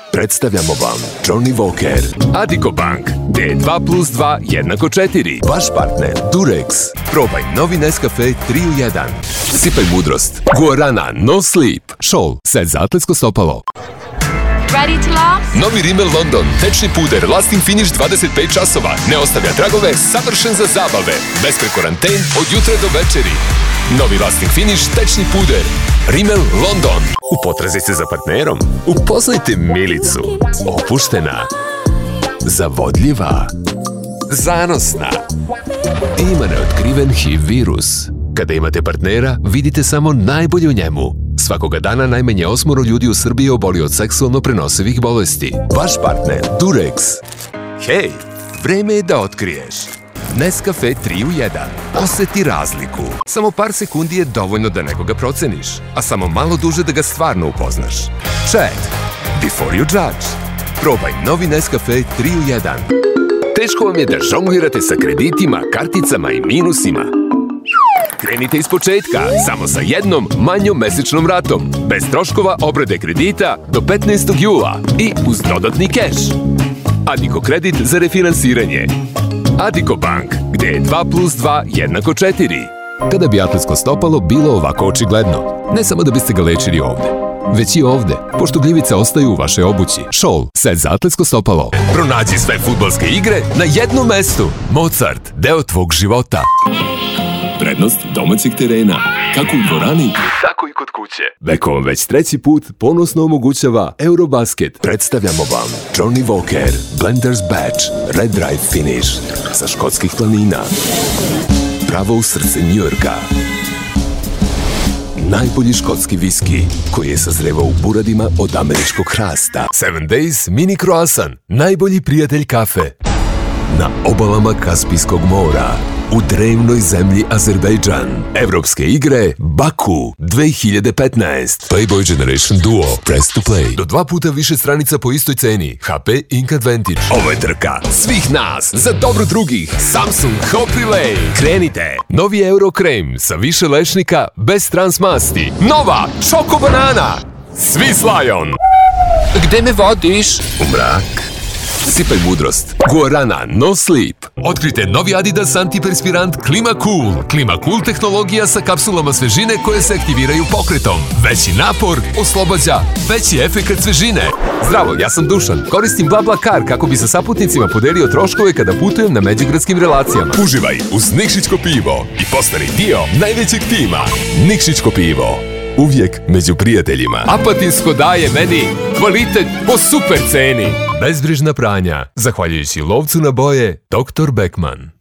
Predstavljamo vam Johnny Walker, Addiko Bank, gde je 2 plus 2 jednako 4. Vaš partner Durex. Probaj novi Nescafe 3 u 1. Sipaj mudrost. Guarana No Sleep. Scholl, set za atletsko stopalo. Ready to laugh? Novi Rimmel London, tečni puder, lasting finish 25 časova. Ne ostavlja tragove, savršen za zabave. Bez prekoranten, od jutra do večeri. Novi lasting finish, tečni puder. Rimmel London. U potrazi se za partnerom. Upoznajte Milicu. Opuštena. Zavodljiva. Zanosna. Ima neotkriven HIV virus. Kada imate partnera, vidite samo najbolje u njemu. Svakoga dana najmanje 8 ljudi u Srbiji oboli od seksualno prenosivih bolesti. Vaš partner Durex. Hej, vreme je da otkriješ. Nescafe 3 u 1. Oseti razliku. Samo par sekundi je dovoljno da nekoga proceniš, a samo malo duže da ga stvarno upoznaš. Chat. Before you judge. Probaj novi Nescafe 3 u 1. Teško vam je da žonglirate sa kreditima, karticama i minusima? Krenite iz početka, samo sa jednom manjom mesečnom ratom, bez troškova obrade kredita do 15. jula i uz dodatni keš. Addiko kredit za refinansiranje. Addiko Bank, gde je 2 plus 2 jednako 4. Kada bi atletsko stopalo bilo ovako očigledno, ne samo da biste ga lečili ovde, već i ovde, pošto gljivice ostaju u vašoj obući. Scholl, set za atletsko stopalo. Pronađi sve fudbalske igre na jednom mestu. Mozart, deo tvog života. Prednost domaćeg terena, kako u dvorani, tako i kod kuće. Beko vam već treći put ponosno omogućava Eurobasket. Predstavljamo vam Johnny Walker, Blender's Batch, Red Drive Finish, sa škotskih planina. Pravo u srce Njujorka. Najbolji škotski viski, koji je sazrevao u buradima od američkog hrasta. 7 Days Mini Croissant, najbolji prijatelj kafe. Na obalama Kaspijskog mora, u drevnoj zemlji Azerbejdžan. Evropske igre Baku 2015. Playboy Generation Duo Press to Play. Do 2 puta više stranica po istoj ceni. HP Ink Advantage. Ovo je trka svih nas za dobro drugih. Samsung Hop Relay. Krenite. Novi Euro Krem sa više lešnika bez transmasti. Nova Čoko Banana. Svi s Lion. Gde me vodiš? U mrak. Sipaj mudrost. Guarana No Sleep. Otkrite novi Adidas antiperspirant Klima Cool. Klima Cool tehnologija sa kapsulama svežine koje se aktiviraju pokretom. Veći napor oslobađa veći efekat svežine. Zdravo, ja sam Dušan. Koristim BlaBlaCar kako bi sa saputnicima podelio troškove kada putujem na međugradskim relacijama. Uživaj uz Nikšićko pivo i postani dio najvećeg tima. Nikšićko pivo. Uvijek među prijateljima. Apatinsko daje meni kvalitet po super ceni. Bezbrižna pranja, zahvaljujući lovcu na boje Dr. Beckman.